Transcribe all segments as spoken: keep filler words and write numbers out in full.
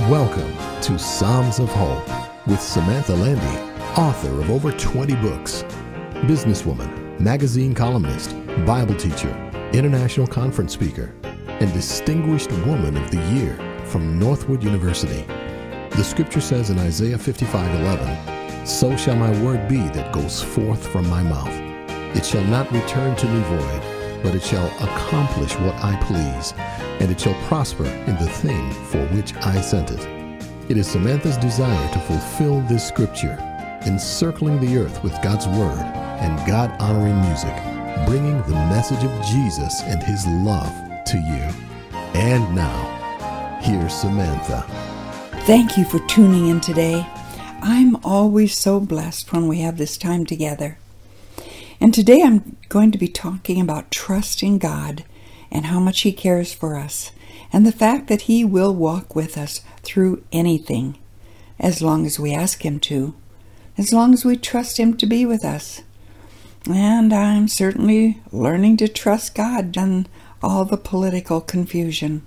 Welcome to Psalms of Hope with Samantha Landy, author of over twenty books, businesswoman, magazine columnist, Bible teacher, international conference speaker, and Distinguished Woman of the Year from Northwood University. The scripture says in Isaiah fifty-five eleven, "So shall my word be that goes forth from my mouth. It shall not return to me void, but it shall accomplish what I please, and it shall prosper in the thing for which I sent it." It is Samantha's desire to fulfill this scripture, encircling the earth with God's word and God-honoring music, bringing the message of Jesus and his love to you. And now, here's Samantha. Thank you for tuning in today. I'm always so blessed when we have this time together. And today I'm going to be talking about trusting God and how much He cares for us, and the fact that He will walk with us through anything, as long as we ask Him to, as long as we trust Him to be with us. And I'm certainly learning to trust God in all the political confusion.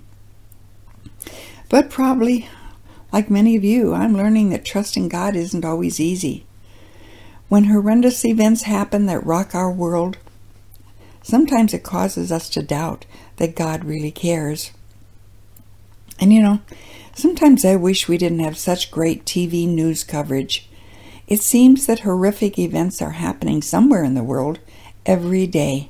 But probably, like many of you, I'm learning that trusting God isn't always easy. When horrendous events happen that rock our world, sometimes it causes us to doubt that God really cares. And you know, sometimes I wish we didn't have such great T V news coverage. It seems that horrific events are happening somewhere in the world every day.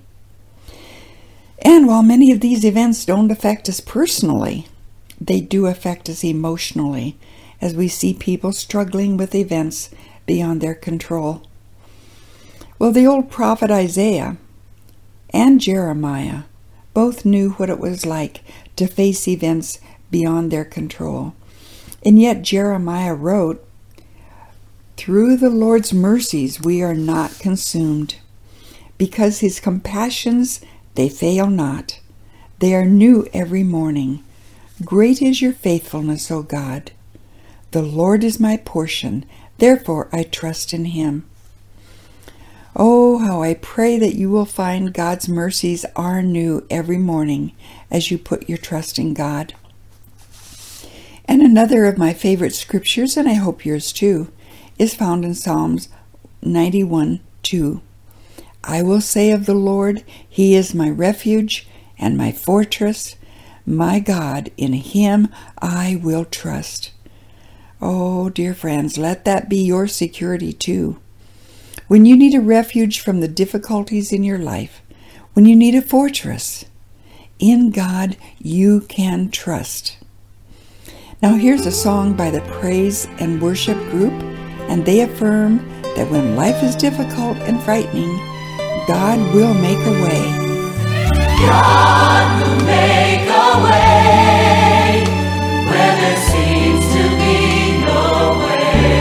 And while many of these events don't affect us personally, they do affect us emotionally as we see people struggling with events beyond their control. Well, the old prophet Isaiah and Jeremiah both knew what it was like to face events beyond their control. And yet Jeremiah wrote, "Through the Lord's mercies we are not consumed, because his compassions, they fail not. They are new every morning. Great is your faithfulness, O God. The Lord is my portion, therefore I trust in him." Oh, how I pray that you will find God's mercies are new every morning as you put your trust in God. And another of my favorite scriptures, and I hope yours too, is found in Psalms ninety-one two. "I will say of the Lord, he is my refuge and my fortress, my God, in him I will trust." Oh, dear friends, let that be your security too. When you need a refuge from the difficulties in your life, when you need a fortress, in God you can trust. Now here's a song by the Praise and Worship Group, and they affirm that when life is difficult and frightening, God will make a way. God will make a way where there seems to be no way.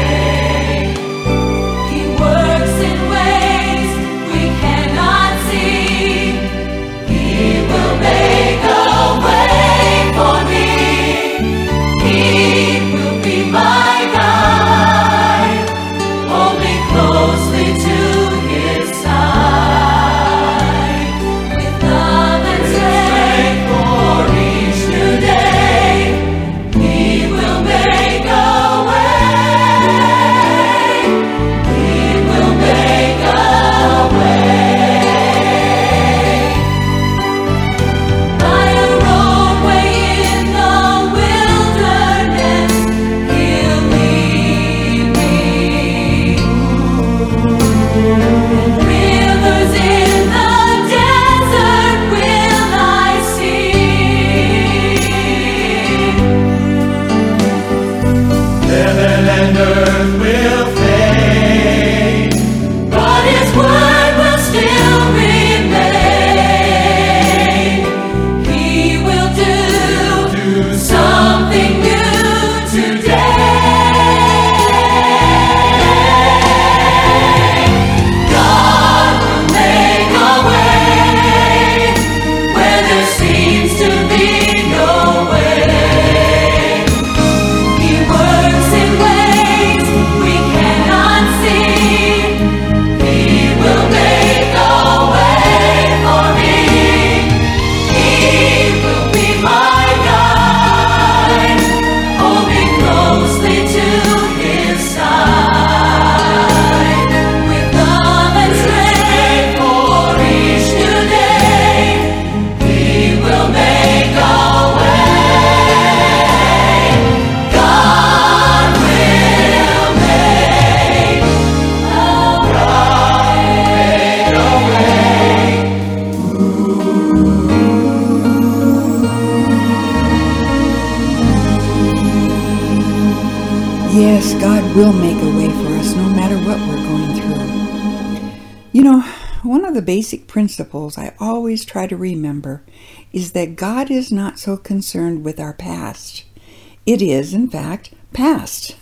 He works in ways we cannot see. He will make a way for me. He will be my guide. Hold me closely to his side. With love and strength for Yes, God will make a way for us no matter what we're going through. You know, one of the basic principles I always try to remember is that God is not so concerned with our past. It is, in fact, past.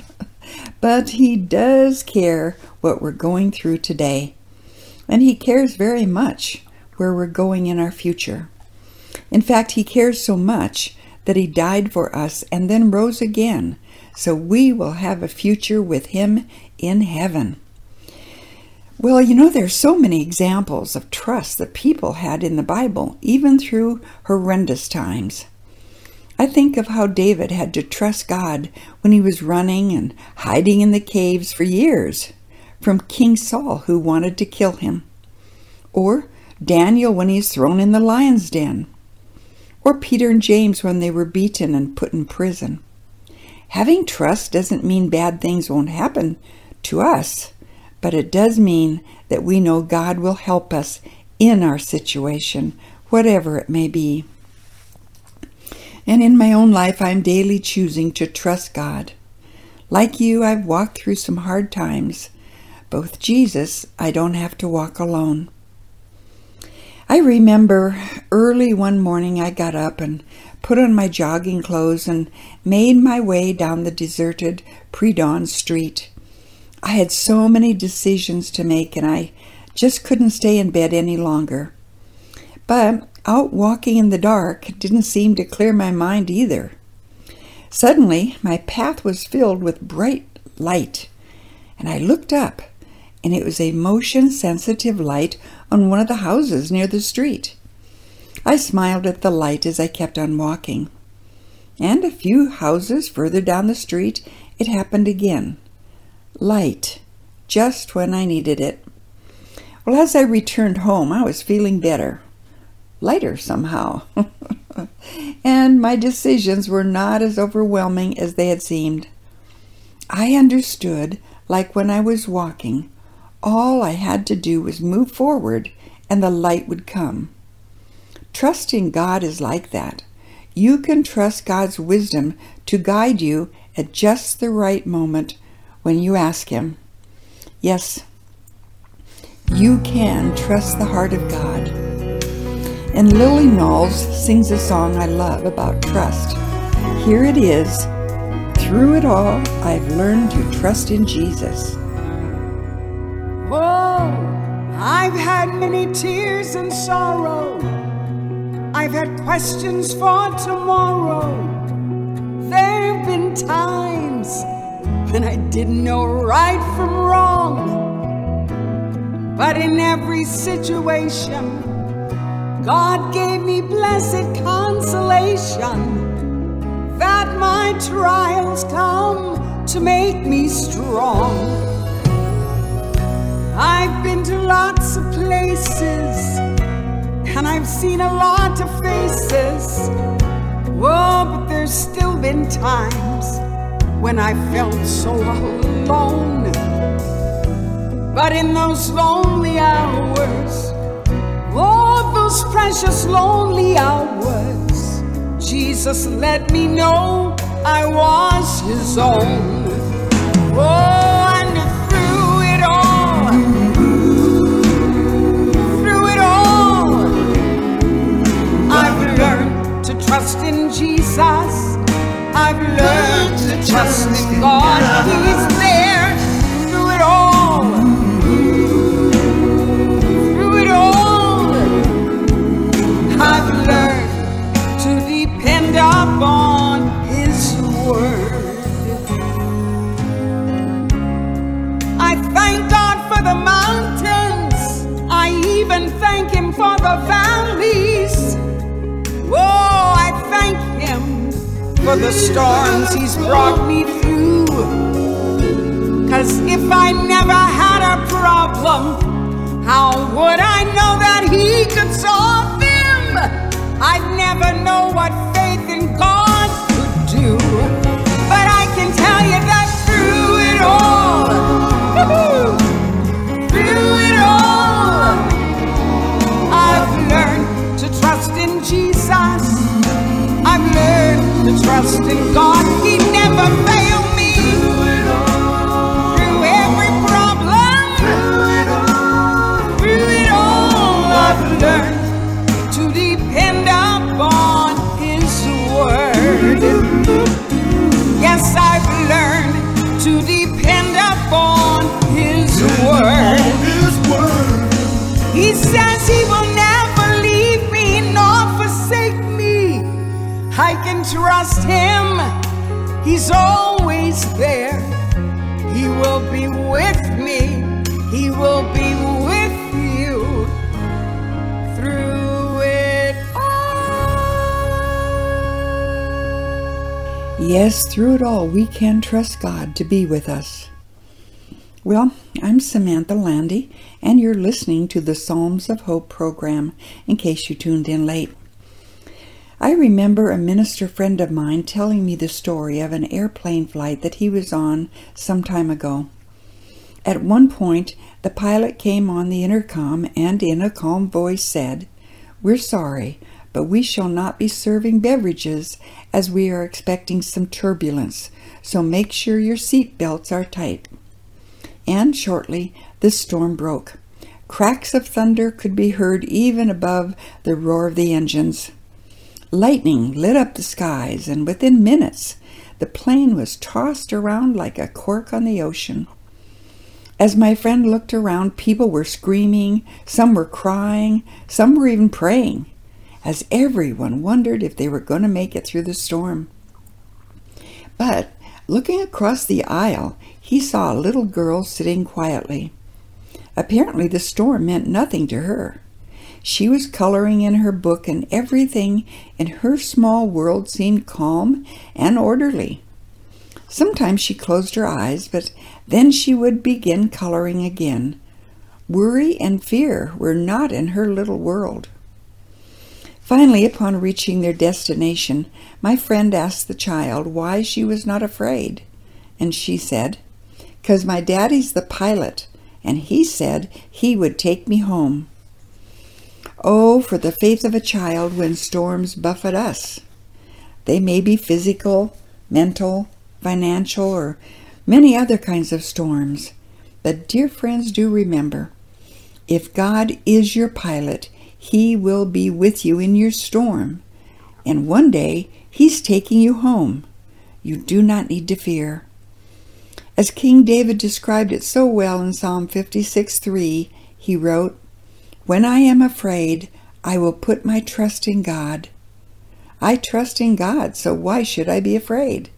But He does care what we're going through today. And He cares very much where we're going in our future. In fact, He cares so much that He died for us and then rose again, so we will have a future with Him in heaven. Well, you know, there's so many examples of trust that people had in the Bible, even through horrendous times. I think of how David had to trust God when he was running and hiding in the caves for years from King Saul, who wanted to kill him. Or Daniel when he's thrown in the lion's den. Or Peter and James when they were beaten and put in prison. Having trust doesn't mean bad things won't happen to us, but it does mean that we know God will help us in our situation, whatever it may be. And in my own life, I'm daily choosing to trust God. Like you, I've walked through some hard times, but with Jesus, I don't have to walk alone. I remember early one morning I got up and put on my jogging clothes and made my way down the deserted pre-dawn street. I had so many decisions to make and I just couldn't stay in bed any longer. But out walking in the dark didn't seem to clear my mind either. Suddenly, my path was filled with bright light, and I looked up, and it was a motion-sensitive light on one of the houses near the street. I smiled at the light as I kept on walking. And a few houses further down the street, it happened again. Light, just when I needed it. Well, as I returned home, I was feeling better. Lighter somehow. And my decisions were not as overwhelming as they had seemed. I understood, like when I was walking, all I had to do was move forward and the light would come. Trusting God is like that. You can trust God's wisdom to guide you at just the right moment when you ask Him. Yes, you can trust the heart of God. And Lily Knowles sings a song I love about trust. Here it is. Through it all, I've learned to trust in Jesus. Oh, I've had many tears and sorrow. I've had questions for tomorrow. There've been times when I didn't know right from wrong. But in every situation, God gave me blessed consolation that my trials come to make me strong. I've been to lots of places and I've seen a lot of faces. Oh, but there's still been times when I felt so alone. But in those lonely hours, oh, those precious lonely hours, Jesus let me know I was His own. Oh, and through it all, through it all, I've learned to trust in Jesus. I've learned to trust in God. He's there through it all. Through it all, I've learned to depend upon His word. I thank God for the mountains. I even thank Him for the valleys. Oh, I thank Him for the storms He's brought me through. 'Cause if I never had a problem, how would I know that He could solve them? I'd never know what faith in God could do. But I can tell you that through it all, through it all, I've learned to trust in Jesus. I've learned to trust in God. He never failed me. to depend upon His word. He says He will never leave me nor forsake me. I can trust Him. He's always there. He will be with me. He will be with you through it all. Yes, through it all, we can trust God to be with us. Well, I'm Samantha Landy, and you're listening to the Psalms of Hope program, in case you tuned in late. I remember a minister friend of mine telling me the story of an airplane flight that he was on some time ago. At one point, the pilot came on the intercom and in a calm voice said, "We're sorry, but we shall not be serving beverages as we are expecting some turbulence, so make sure your seat belts are tight." And shortly, the storm broke. Cracks of thunder could be heard even above the roar of the engines. Lightning lit up the skies, and within minutes, the plane was tossed around like a cork on the ocean. As my friend looked around, people were screaming, some were crying, some were even praying, as everyone wondered if they were going to make it through the storm. But looking across the aisle, he saw a little girl sitting quietly. Apparently the storm meant nothing to her. She was coloring in her book, and everything in her small world seemed calm and orderly. Sometimes she closed her eyes, but then she would begin coloring again. Worry and fear were not in her little world. Finally, upon reaching their destination, my friend asked the child why she was not afraid. And she said, "'Cause my daddy's the pilot, and he said he would take me home." Oh, for the faith of a child when storms buffet us. They may be physical, mental, financial, or many other kinds of storms. But dear friends, do remember, if God is your pilot, He will be with you in your storm. And one day, He's taking you home. You do not need to fear. As King David described it so well in Psalm fifty-six three, he wrote, "When I am afraid, I will put my trust in God." I trust in God, so why should I be afraid?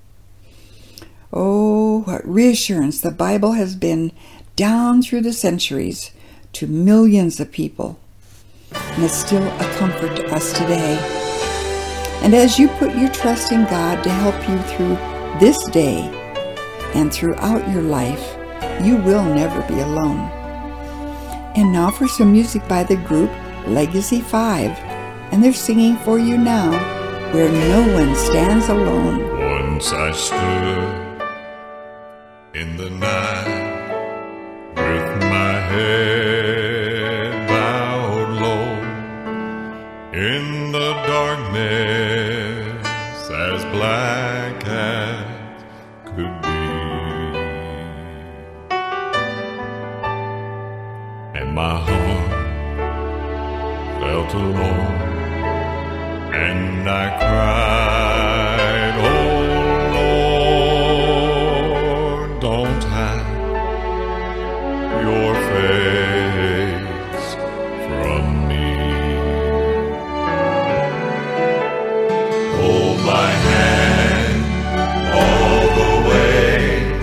Oh, what reassurance the Bible has been down through the centuries to millions of people, and is still a comfort to us today. And as you put your trust in God to help you through this day and throughout your life, you will never be alone. And now for some music by the group Legacy five, and they're singing for you now, "Where No One Stands Alone." Once I stood in the night with my head bowed low in the darkness as black as could be. And my heart felt alone, and I cried, "Oh Lord, don't hide your face from me. Hold my hand all the way,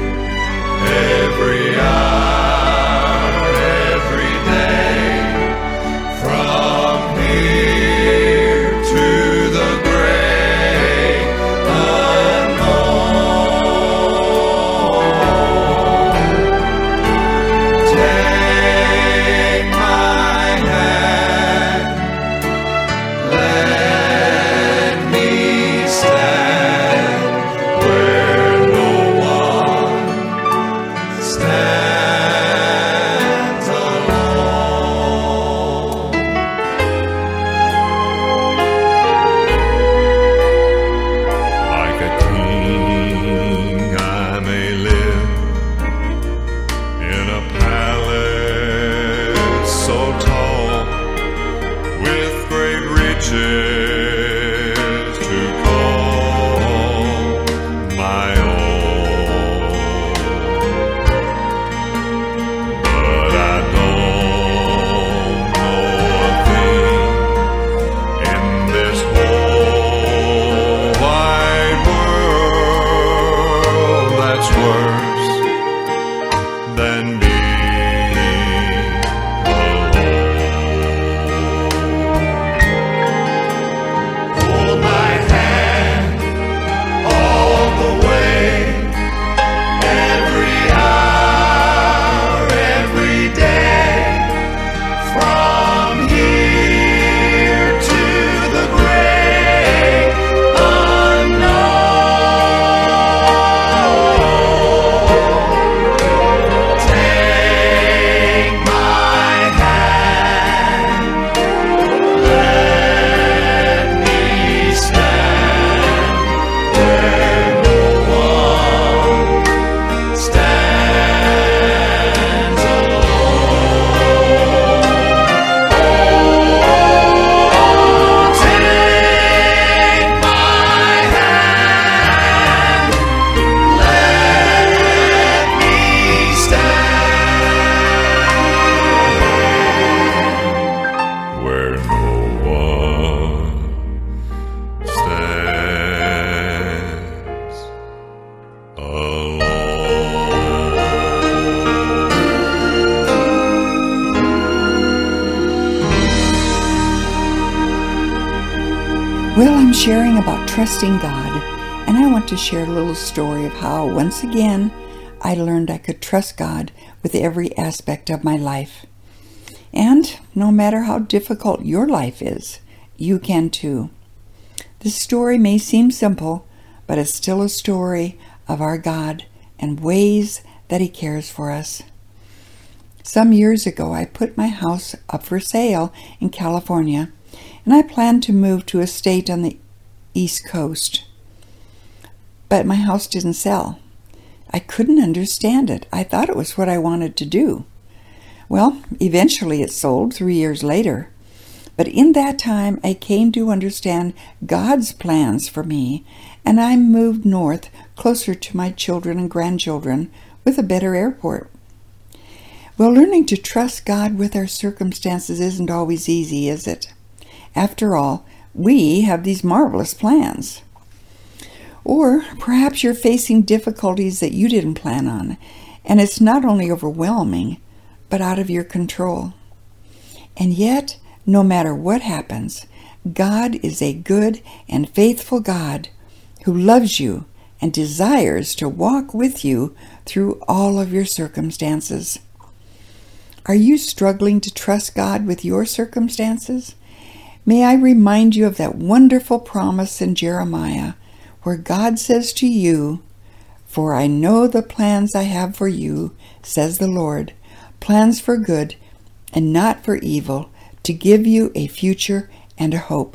every hour, every day, from here to the grave. than being alone. Hold my hand all the way, every hour, every day, from here to the great unknown. Take my hand, let me stand where no one stands alone. Take my hand, let me stand where no one stands alone. Well, I'm sharing about trusting God, and I want to share a little story of how, once again, I learned I could trust God with every aspect of my life. And no matter how difficult your life is, you can too. This story may seem simple, but it's still a story of our God and ways that He cares for us. Some years ago, I put my house up for sale in California, and I planned to move to a state on the East Coast. But my house didn't sell. I couldn't understand it. I thought it was what I wanted to do. Well, eventually it sold three years later. But in that time, I came to understand God's plans for me, and I moved north, closer to my children and grandchildren, with a better airport. Well, learning to trust God with our circumstances isn't always easy, is it? After all, we have these marvelous plans. Or perhaps you're facing difficulties that you didn't plan on, and it's not only overwhelming, but out of your control. And yet, no matter what happens, God is a good and faithful God who loves you and desires to walk with you through all of your circumstances. Are you struggling to trust God with your circumstances? May I remind you of that wonderful promise in Jeremiah, where God says to you, "For I know the plans I have for you, says the Lord, plans for good and not for evil, to give you a future and a hope."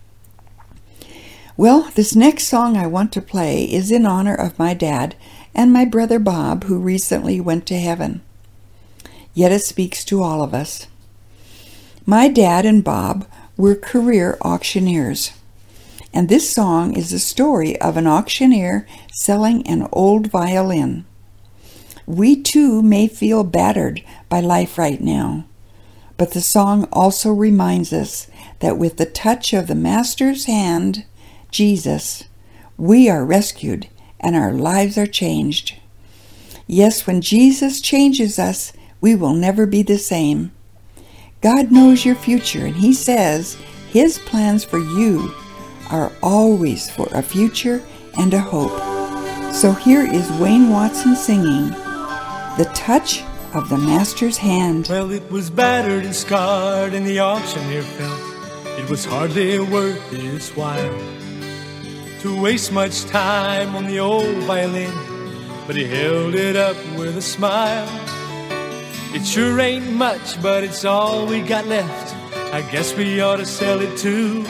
Well, this next song I want to play is in honor of my dad and my brother Bob, who recently went to heaven. Yet it speaks to all of us. My dad and Bob were career auctioneers, and this song is the story of an auctioneer selling an old violin. We too may feel battered by life right now, but the song also reminds us that with the touch of the Master's hand, Jesus, we are rescued and our lives are changed. Yes, when Jesus changes us, we will never be the same. God knows your future, and He says His plans for you are always for a future and a hope. So here is Wayne Watson singing, "The Touch of the Master's Hand." Well, it was battered and scarred, and the auctioneer felt it was hardly worth his while to waste much time on the old violin, but he held it up with a smile. It sure ain't much, but it's all we got left. I guess we ought to sell it too.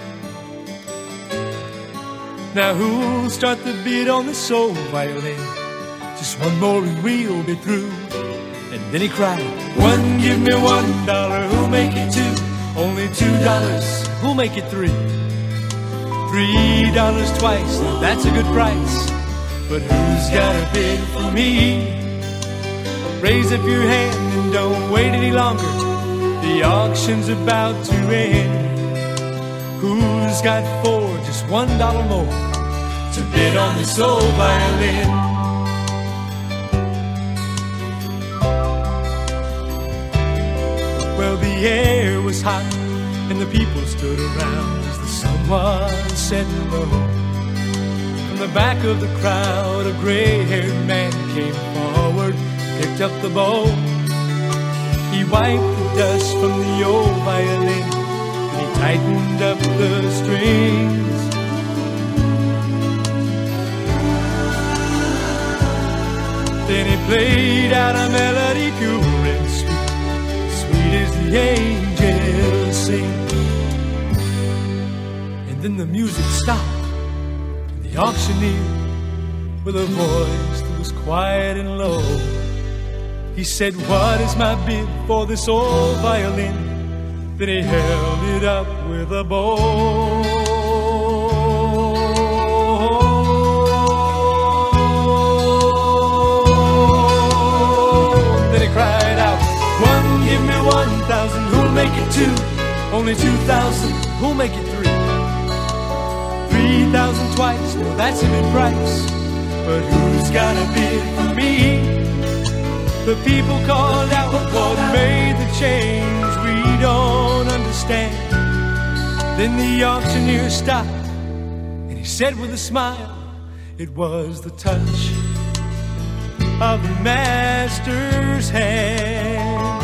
Now who'll start the bid on this old violin? Just one more and we'll be through. And then he cried, "One, give me one dollar, who'll make it two? Only two dollars, who'll make it three? Three dollars twice, that's a good price. But who's got a bid for me? Raise up your hand and don't wait any longer. The auction's about to end. Who's got for just one dollar more to bid on this old violin?" Well, the air was hot, and the people stood around as the sun was setting low. From the back of the crowd, a gray-haired man came forward, picked up the bow. He wiped the dust from the old violin, and he tightened up the strings. Then he played out a melody pure and sweet, sweet as the angels sing. And then the music stopped, and the auctioneer, with a voice that was quiet and low, he said, "What is my bid for this old violin?" Then he held it up with a bow. Then he cried out, "One, give me one thousand, who'll make it two? Only two thousand, who'll make it three? Three thousand twice, well that's a good price, but who's got a bid for me?" The people called out, "What made the change? We don't understand." Then the auctioneer stopped, and he said with a smile, "It was the touch of the master's hand."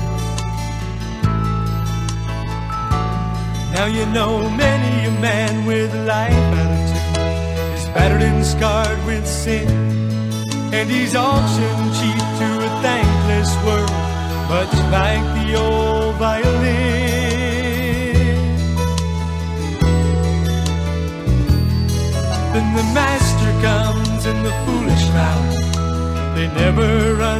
Now you know many a man with a life attitude is battered and scarred with sin, and he's auctioned cheap to a thankless world, much like the old violin. Then the master comes and the foolish mouth, they never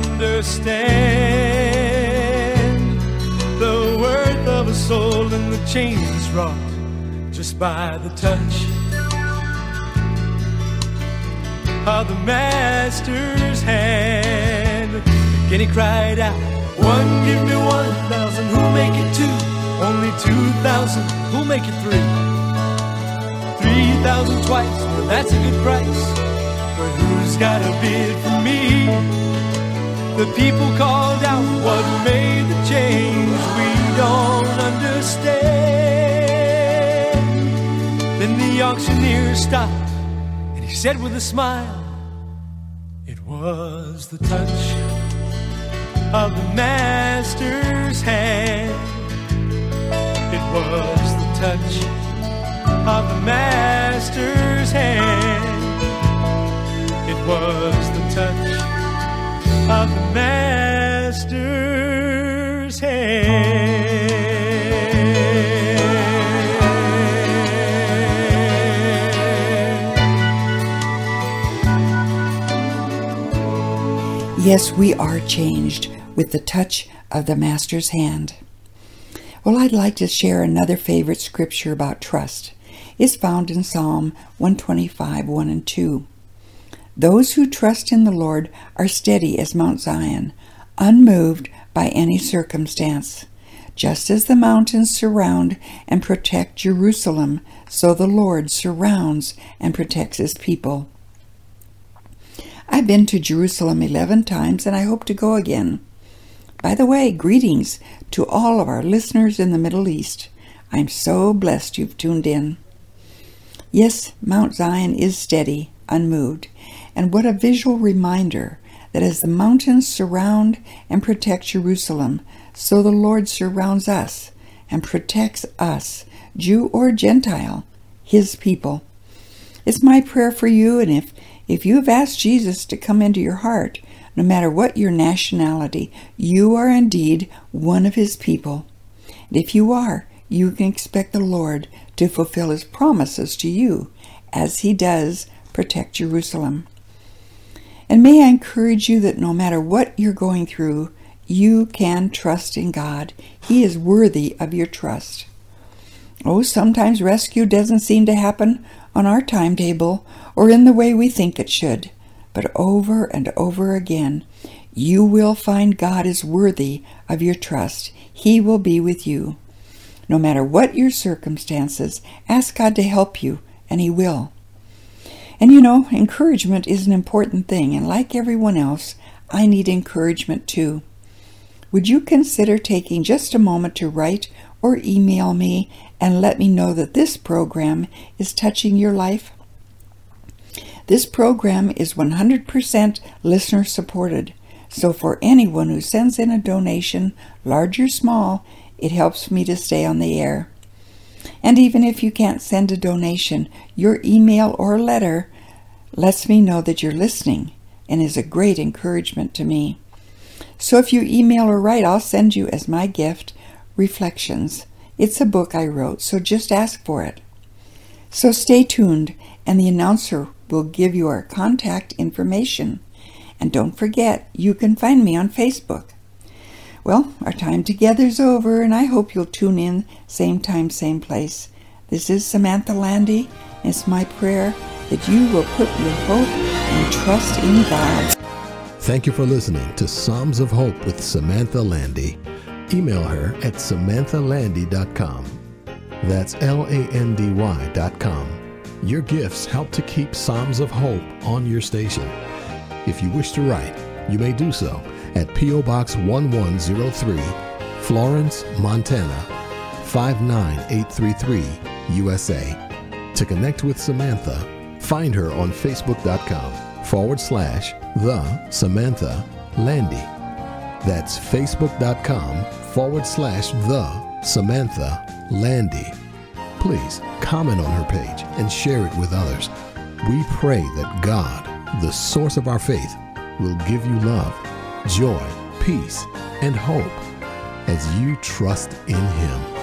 understand the worth of a soul and the changes wrought just by the touch of the master's hand. Again he cried out, "One, give me one thousand, who'll make it two? Only two thousand, who'll make it three? Three thousand twice, well that's a good price, but who's got a bid for me?" The people called out, "What made the change? We don't understand." Then the auctioneer stopped, and he said with a smile, "It was the touch of the master's hand. It was the touch of the master's hand. It was the touch of the master's hand." Yes, we are changed with the touch of the Master's hand. Well, I'd like to share another favorite scripture about trust. It's found in Psalm one twenty-five, one and two. "Those who trust in the Lord are steady as Mount Zion, unmoved by any circumstance. Just as the mountains surround and protect Jerusalem, so the Lord surrounds and protects his people." I've been to Jerusalem eleven times, and I hope to go again. By the way, greetings to all of our listeners in the Middle East. I'm so blessed you've tuned in. Yes, Mount Zion is steady, unmoved, and what a visual reminder that as the mountains surround and protect Jerusalem, so the Lord surrounds us and protects us, Jew or Gentile, his people. It's my prayer for you, and if If you have asked Jesus to come into your heart, no matter what your nationality, you are indeed one of his people. And if you are, you can expect the Lord to fulfill his promises to you, as he does protect Jerusalem. And may I encourage you that no matter what you're going through, you can trust in God. He is worthy of your trust. Oh, sometimes rescue doesn't seem to happen on our timetable or in the way we think it should, but over and over again, you will find God is worthy of your trust. He will be with you. No matter what your circumstances, ask God to help you, and he will. And you know, encouragement is an important thing, and like everyone else, I need encouragement too. would you consider taking just a moment to write or email me and let me know that this program is touching your life? This program is one hundred percent listener supported, so for anyone who sends in a donation, large or small, it helps me to stay on the air. And even if you can't send a donation, your email or letter lets me know that you're listening and is a great encouragement to me. So if you email or write, I'll send you as my gift Reflections. It's a book I wrote, so just ask for it. So stay tuned, and the announcer will give you our contact information. And don't forget, you can find me on Facebook. Well, our time together's over, and I hope you'll tune in same time, same place. This is Samantha Landy, and it's my prayer that you will put your hope and trust in God. Thank you for listening to Psalms of Hope with Samantha Landy. Email her at samantha landy dot com. That's L A N D Y dot com. Your gifts help to keep Psalms of Hope on your station. If you wish to write, you may do so at P O Box one one zero three, Florence, Montana five nine eight three three, U S A. To connect with Samantha, find her on facebook.com forward slash the Samantha Landy. That's facebook.com forward slash the Samantha Landy. Please comment on her page and share it with others. We pray that God, the source of our faith, will give you love, joy, peace, and hope as you trust in Him.